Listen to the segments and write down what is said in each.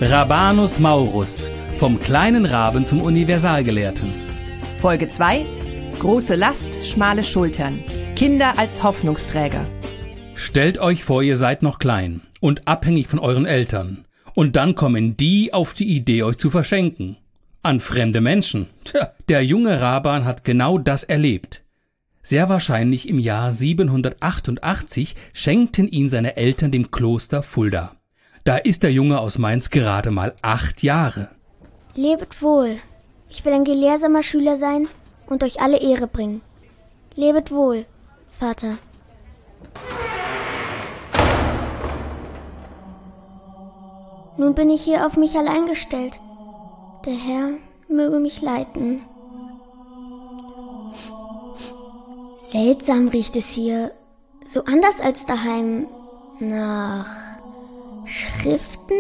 Rabanus Maurus, vom kleinen Raben zum Universalgelehrten. Folge 2: Große Last, schmale Schultern. Kinder als Hoffnungsträger. Stellt euch vor, ihr seid noch klein und abhängig von euren Eltern. Und dann kommen die auf die Idee, euch zu verschenken. An fremde Menschen. Tja, der junge Raban hat genau das erlebt. Sehr wahrscheinlich im Jahr 788 schenkten ihn seine Eltern dem Kloster Fulda. Da ist der Junge aus Mainz gerade mal 8 Jahre. Lebet wohl. Ich will ein gelehrsamer Schüler sein und euch alle Ehre bringen. Lebet wohl, Vater. Nun bin ich hier auf mich allein gestellt. Der Herr möge mich leiten. Seltsam riecht es hier, so anders als daheim. Nach Schriften,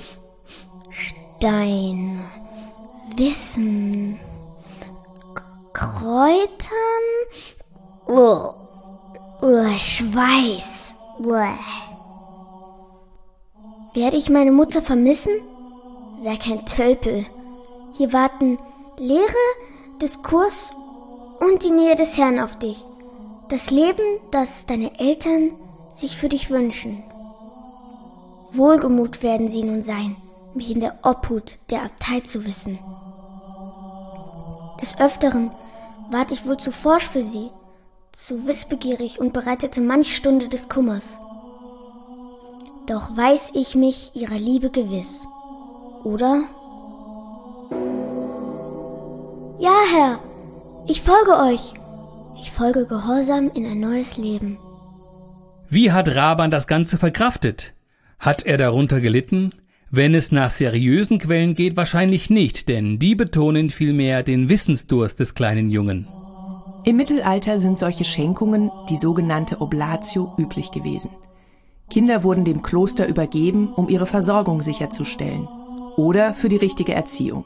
Stein, Wissen, Kräutern, Schweiß. Werde ich meine Mutter vermissen? Sei kein Tölpel. Hier warten Lehre, Diskurs und die Nähe des Herrn auf dich. Das Leben, das deine Eltern sich für dich wünschen. Wohlgemut werden sie nun sein, mich in der Obhut der Abtei zu wissen. Des Öfteren ward ich wohl zu forsch für sie, zu wissbegierig und bereitete manch Stunde des Kummers. Doch weiß ich mich ihrer Liebe gewiss, oder? Ja, Herr, ich folge euch. Ich folge gehorsam in ein neues Leben. Wie hat Raban das Ganze verkraftet? Hat er darunter gelitten? Wenn es nach seriösen Quellen geht, wahrscheinlich nicht, denn die betonen vielmehr den Wissensdurst des kleinen Jungen. Im Mittelalter sind solche Schenkungen, die sogenannte Oblatio, üblich gewesen. Kinder wurden dem Kloster übergeben, um ihre Versorgung sicherzustellen oder für die richtige Erziehung.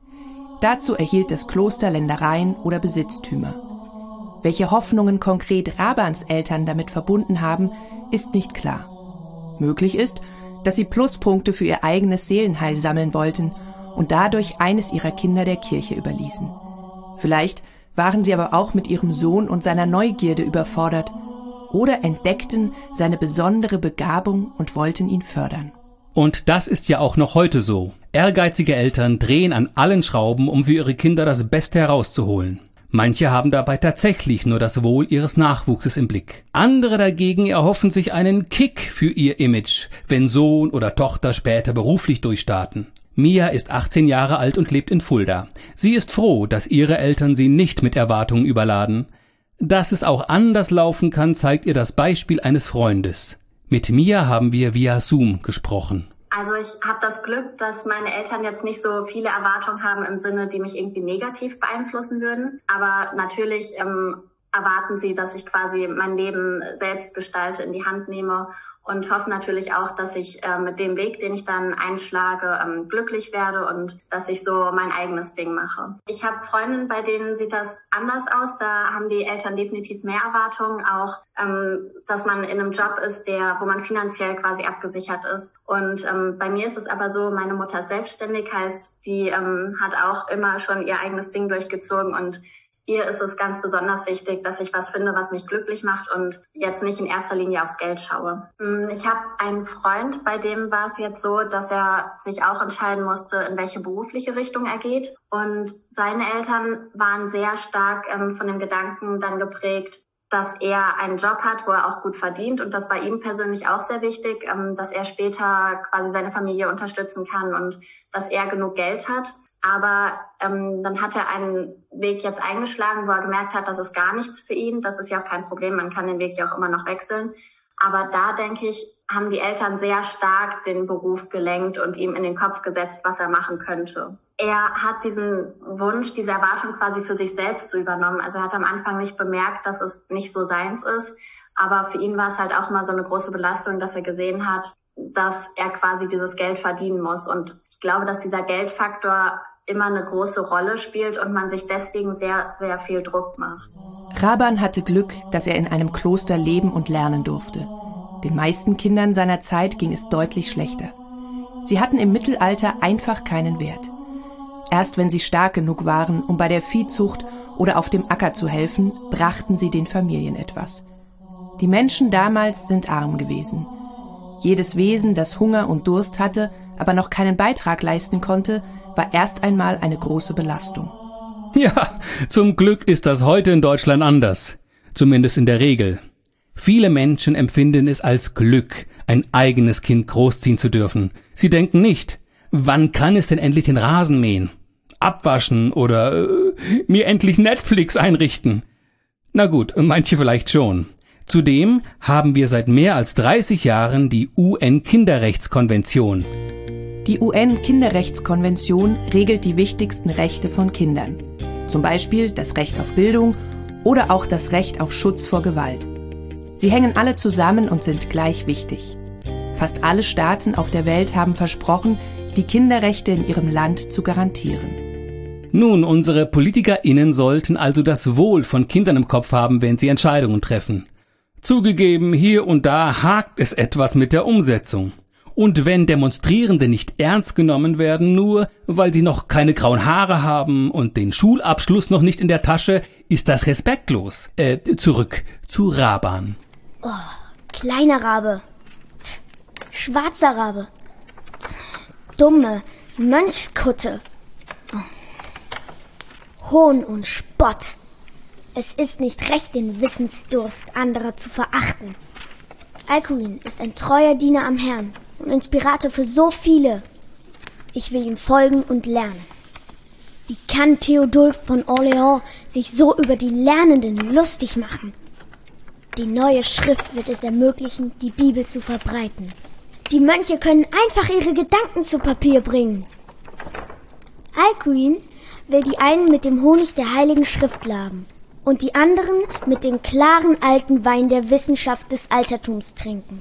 Dazu erhielt das Kloster Ländereien oder Besitztümer. Welche Hoffnungen konkret Rabans Eltern damit verbunden haben, ist nicht klar. Möglich ist, dass sie Pluspunkte für ihr eigenes Seelenheil sammeln wollten und dadurch eines ihrer Kinder der Kirche überließen. Vielleicht waren sie aber auch mit ihrem Sohn und seiner Neugierde überfordert oder entdeckten seine besondere Begabung und wollten ihn fördern. Und das ist ja auch noch heute so. Ehrgeizige Eltern drehen an allen Schrauben, um für ihre Kinder das Beste herauszuholen. Manche haben dabei tatsächlich nur das Wohl ihres Nachwuchses im Blick. Andere dagegen erhoffen sich einen Kick für ihr Image, wenn Sohn oder Tochter später beruflich durchstarten. Mia ist 18 Jahre alt und lebt in Fulda. Sie ist froh, dass ihre Eltern sie nicht mit Erwartungen überladen. Dass es auch anders laufen kann, zeigt ihr das Beispiel eines Freundes. Mit Mia haben wir via Zoom gesprochen. Also ich habe das Glück, dass meine Eltern jetzt nicht so viele Erwartungen haben im Sinne, die mich irgendwie negativ beeinflussen würden. Aber natürlich erwarten sie, dass ich quasi mein Leben selbst gestalte, in die Hand nehme und hoffen natürlich auch, dass ich mit dem Weg, den ich dann einschlage, glücklich werde und dass ich so mein eigenes Ding mache. Ich habe Freundinnen, bei denen sieht das anders aus. Da haben die Eltern definitiv mehr Erwartungen, auch dass man in einem Job ist, wo man finanziell quasi abgesichert ist. Und bei mir ist es aber so, meine Mutter ist selbstständig, heißt, die hat auch immer schon ihr eigenes Ding durchgezogen und ihr ist es ganz besonders wichtig, dass ich was finde, was mich glücklich macht und jetzt nicht in erster Linie aufs Geld schaue. Ich habe einen Freund, bei dem war es jetzt so, dass er sich auch entscheiden musste, in welche berufliche Richtung er geht. Und seine Eltern waren sehr stark von dem Gedanken dann geprägt, dass er einen Job hat, wo er auch gut verdient. Und das war ihm persönlich auch sehr wichtig, dass er später quasi seine Familie unterstützen kann und dass er genug Geld hat. Aber dann hat er einen Weg jetzt eingeschlagen, wo er gemerkt hat, das ist gar nichts für ihn. Das ist ja auch kein Problem, man kann den Weg ja auch immer noch wechseln. Aber da, denke ich, haben die Eltern sehr stark den Beruf gelenkt und ihm in den Kopf gesetzt, was er machen könnte. Er hat diesen Wunsch, diese Erwartung quasi für sich selbst zu übernommen. Also er hat am Anfang nicht bemerkt, dass es nicht so seins ist. Aber für ihn war es halt auch mal so eine große Belastung, dass er gesehen hat, dass er quasi dieses Geld verdienen muss. Und ich glaube, dass dieser Geldfaktor immer eine große Rolle spielt und man sich deswegen sehr, sehr viel Druck macht. Raban hatte Glück, dass er in einem Kloster leben und lernen durfte. Den meisten Kindern seiner Zeit ging es deutlich schlechter. Sie hatten im Mittelalter einfach keinen Wert. Erst wenn sie stark genug waren, um bei der Viehzucht oder auf dem Acker zu helfen, brachten sie den Familien etwas. Die Menschen damals sind arm gewesen. Jedes Wesen, das Hunger und Durst hatte, aber noch keinen Beitrag leisten konnte, war erst einmal eine große Belastung. Ja, zum Glück ist das heute in Deutschland anders. Zumindest in der Regel. Viele Menschen empfinden es als Glück, ein eigenes Kind großziehen zu dürfen. Sie denken nicht, wann kann es denn endlich den Rasen mähen, abwaschen oder mir endlich Netflix einrichten? Na gut, manche vielleicht schon. Zudem haben wir seit mehr als 30 Jahren die UN-Kinderrechtskonvention. Die UN-Kinderrechtskonvention regelt die wichtigsten Rechte von Kindern. Zum Beispiel das Recht auf Bildung oder auch das Recht auf Schutz vor Gewalt. Sie hängen alle zusammen und sind gleich wichtig. Fast alle Staaten auf der Welt haben versprochen, die Kinderrechte in ihrem Land zu garantieren. Nun, unsere PolitikerInnen sollten also das Wohl von Kindern im Kopf haben, wenn sie Entscheidungen treffen. Zugegeben, hier und da hakt es etwas mit der Umsetzung. Und wenn Demonstrierende nicht ernst genommen werden, nur weil sie noch keine grauen Haare haben und den Schulabschluss noch nicht in der Tasche, ist das respektlos. Zurück zu Raban. Oh, kleiner Rabe. Schwarzer Rabe. Dumme Mönchskutte. Hohn und Spott. Es ist nicht recht, den Wissensdurst anderer zu verachten. Alcuin ist ein treuer Diener am Herrn und Inspirator für so viele. Ich will ihm folgen und lernen. Wie kann Theodulf von Orléans sich so über die Lernenden lustig machen? Die neue Schrift wird es ermöglichen, die Bibel zu verbreiten. Die Mönche können einfach ihre Gedanken zu Papier bringen. Alcuin will die einen mit dem Honig der Heiligen Schrift laben und die anderen mit dem klaren alten Wein der Wissenschaft des Altertums trinken.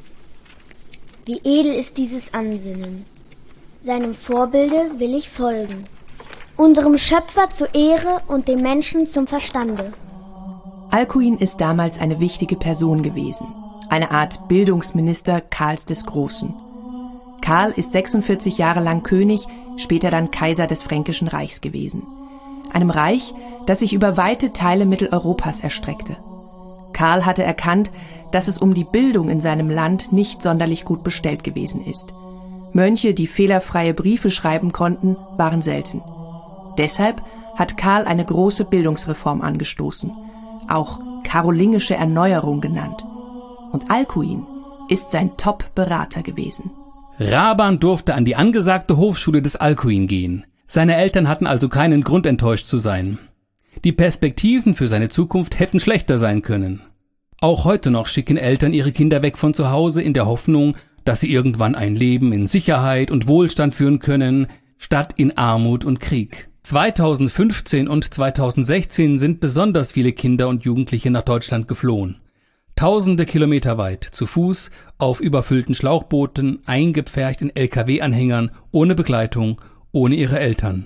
Wie edel ist dieses Ansinnen. Seinem Vorbilde will ich folgen. Unserem Schöpfer zur Ehre und dem Menschen zum Verstande. Alcuin ist damals eine wichtige Person gewesen. Eine Art Bildungsminister Karls des Großen. Karl ist 46 Jahre lang König, später dann Kaiser des Fränkischen Reichs gewesen. Einem Reich, das sich über weite Teile Mitteleuropas erstreckte. Karl hatte erkannt, dass es um die Bildung in seinem Land nicht sonderlich gut bestellt gewesen ist. Mönche, die fehlerfreie Briefe schreiben konnten, waren selten. Deshalb hat Karl eine große Bildungsreform angestoßen, auch karolingische Erneuerung genannt. Und Alcuin ist sein Top-Berater gewesen. Raban durfte an die angesagte Hofschule des Alcuin gehen. Seine Eltern hatten also keinen Grund, enttäuscht zu sein. Die Perspektiven für seine Zukunft hätten schlechter sein können. Auch heute noch schicken Eltern ihre Kinder weg von zu Hause in der Hoffnung, dass sie irgendwann ein Leben in Sicherheit und Wohlstand führen können, statt in Armut und Krieg. 2015 und 2016 sind besonders viele Kinder und Jugendliche nach Deutschland geflohen. Tausende Kilometer weit, zu Fuß, auf überfüllten Schlauchbooten, eingepfercht in LKW-Anhängern, ohne Begleitung, ohne ihre Eltern.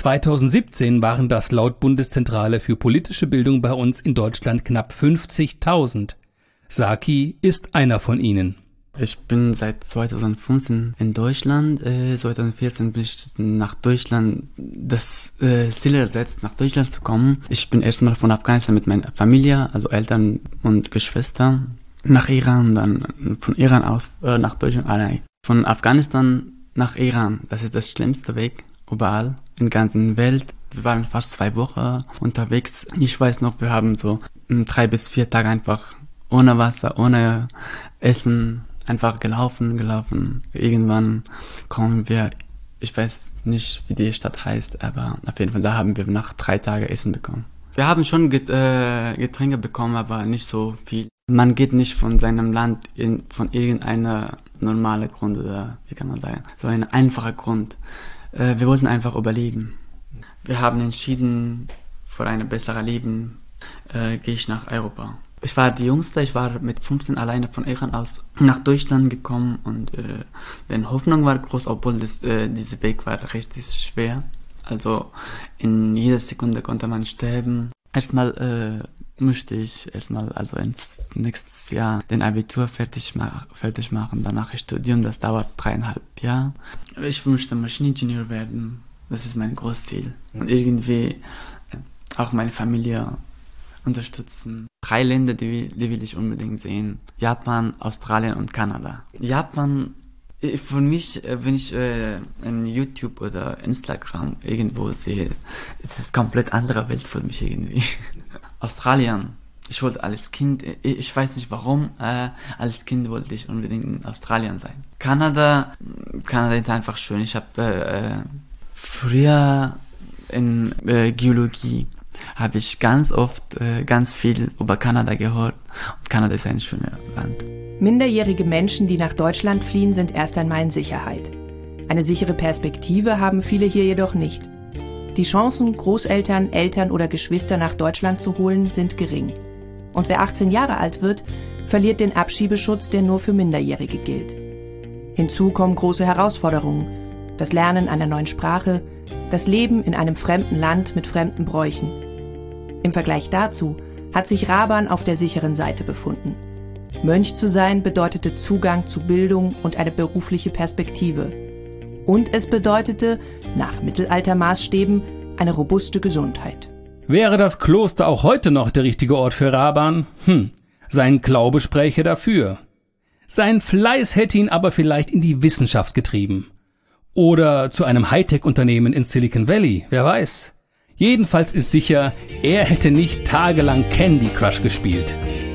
2017 waren das laut Bundeszentrale für politische Bildung bei uns in Deutschland knapp 50.000. Saki ist einer von ihnen. Ich bin seit 2015 in Deutschland. 2014 bin ich nach Deutschland das Ziel gesetzt, nach Deutschland zu kommen. Ich bin erstmal von Afghanistan mit meiner Familie, also Eltern und Geschwister, nach Iran, dann von Iran aus nach Deutschland allein. Von Afghanistan nach Iran, das ist das schlimmste Weg überall in der ganzen Welt. Wir waren fast 2 Wochen unterwegs. Ich weiß noch, wir haben so 3 bis 4 Tage einfach ohne Wasser, ohne Essen, einfach gelaufen. Irgendwann kommen wir, ich weiß nicht, wie die Stadt heißt, aber auf jeden Fall, da haben wir nach 3 Tagen Essen bekommen. Wir haben schon Getränke bekommen, aber nicht so viel. Man geht nicht von seinem Land von irgendeiner normalen Grund, oder wie kann man sagen, so ein einfacher Grund. Wir wollten einfach überleben. Wir haben entschieden, für ein besseres Leben gehe ich nach Europa. Ich war die Jüngste, ich war mit 15 alleine von Iran aus nach Deutschland gekommen und die Hoffnung war groß, obwohl dieser Weg war richtig schwer. Also in jeder Sekunde konnte man sterben. Erstmal möchte ich erstmal also ins nächstes Jahr den Abitur fertig machen, danach studieren, das dauert 3,5 Jahre. Ich möchte Maschineningenieur werden, das ist mein Großziel. Und irgendwie auch meine Familie unterstützen. 3 Länder, die will ich unbedingt sehen. Japan, Australien und Kanada. Japan, für mich, wenn ich in YouTube oder Instagram irgendwo sehe, es ist komplett andere Welt für mich irgendwie. Australien. Ich wollte als Kind, ich weiß nicht warum, als Kind wollte ich unbedingt in Australien sein. Kanada ist einfach schön. Ich habe früher in Geologie habe ich ganz oft ganz viel über Kanada gehört. Und Kanada ist ein schönes Land. Minderjährige Menschen, die nach Deutschland fliehen, sind erst einmal in Sicherheit. Eine sichere Perspektive haben viele hier jedoch nicht. Die Chancen, Großeltern, Eltern oder Geschwister nach Deutschland zu holen, sind gering. Und wer 18 Jahre alt wird, verliert den Abschiebeschutz, der nur für Minderjährige gilt. Hinzu kommen große Herausforderungen: das Lernen einer neuen Sprache, das Leben in einem fremden Land mit fremden Bräuchen. Im Vergleich dazu hat sich Raban auf der sicheren Seite befunden. Mönch zu sein bedeutete Zugang zu Bildung und eine berufliche Perspektive. Und es bedeutete, nach Mittelaltermaßstäben, eine robuste Gesundheit. Wäre das Kloster auch heute noch der richtige Ort für Raban? Sein Glaube spräche dafür. Sein Fleiß hätte ihn aber vielleicht in die Wissenschaft getrieben. Oder zu einem Hightech-Unternehmen in Silicon Valley, wer weiß. Jedenfalls ist sicher, er hätte nicht tagelang Candy Crush gespielt.